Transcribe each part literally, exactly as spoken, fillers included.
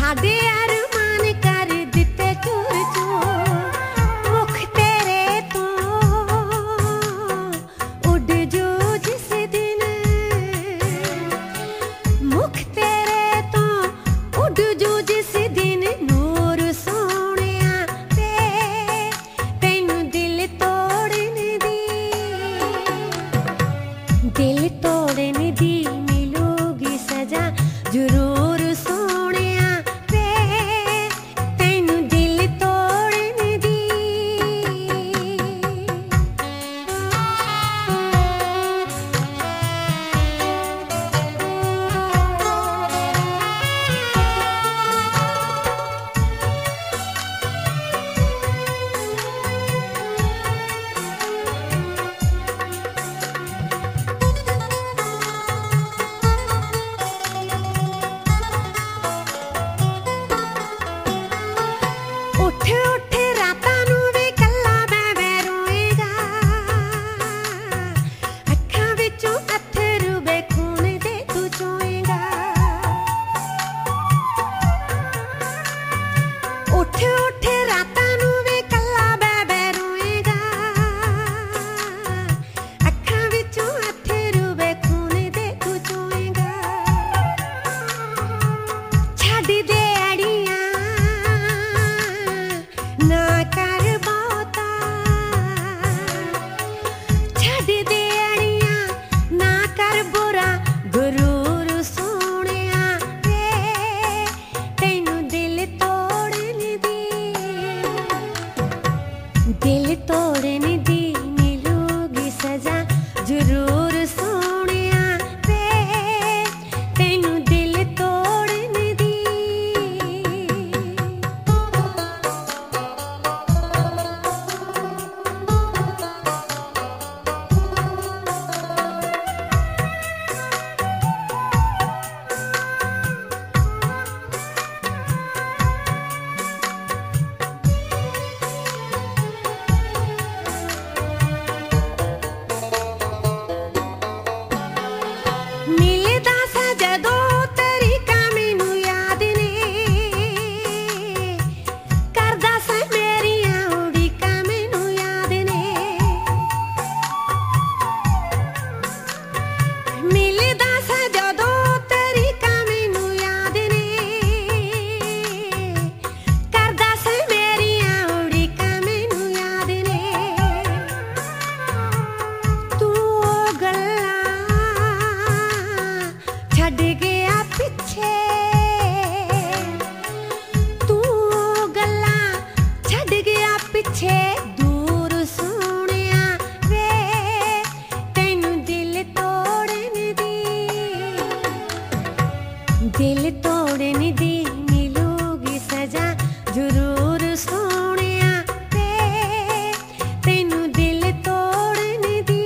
साडे अरमान कर दिते चूर चूर, मुख तेरे तो उड़ जो जिस दिन, मुख तेरे तो उड़ जो जिस दिन नूर सोहणिया ते तैनू दिल तोड़न दी, दिल तोड़न दी मिलूगी सजा जरूर सोहणिया वे तैनू दिल तोड़न दी। उठ उठ रातां नू वे कल्ला मैं रोएगा, अखां विचों अथरू वे खून दे तू चोएगा। उठ उठ रातां नू वे कल्ला मैं रोएगा, अखां विचों अथरू वे खून दे तू चोएगा। छड्ड दे अड़ियां ना कर बहुता, छड्ड दे अड़ियां ना कर बुरा गुरूर सोहणिया वे तैनू दिल तोड़न दी, दिल तोड़न दी मिलूगी सजा जरूर सोहणिया वे तैनू दिल तोड़न दी। मिलदा सा जदों तरीका मैनू याद ने, करदा सा मेरियां उड़ीकां मैनू याद ने। मिलदा सा जदों तरीका मैनू याद ने, करदा सा मेरियां उड़ीकां मैनू याद ने। तू ओ गल्लां छड्ड गया पिछे, तू ओ गल्लां छड्ड गया पिछे दूर सोहणिया वे तैनू दिल तोड़न दी, दिल तोड़न दी मिलूगी सजा जरूर सोहणिया वे तैनू दिल तोड़न दी।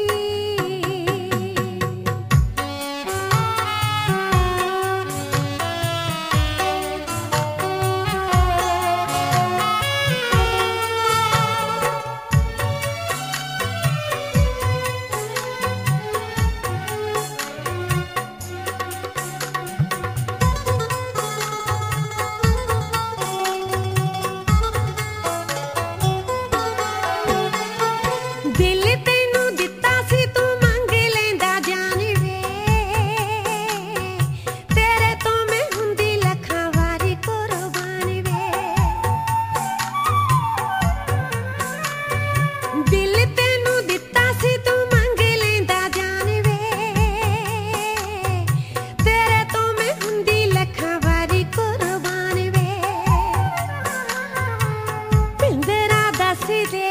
दिल तैनू दिता सी तू मंग लेंदा जान वे, तेरे तो मैं हुंदी लखां वारी कुर्बान वे। दिल तैनू दिता सी तू मंग लेंदा जान वे, तेरे तो मैं हुंदी लखां वारी कुर्बान वे। पिंदरा दस दे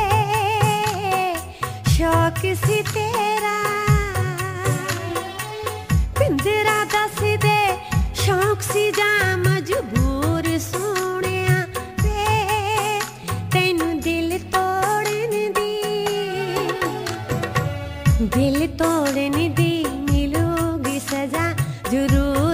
शौक सी तेरा, पिंजरा दस दे शौक सी जा मजबूर सोहणिया वे तैनू दिल तोड़न दी, दिल तोड़न दी मिलूगी सजा जरूर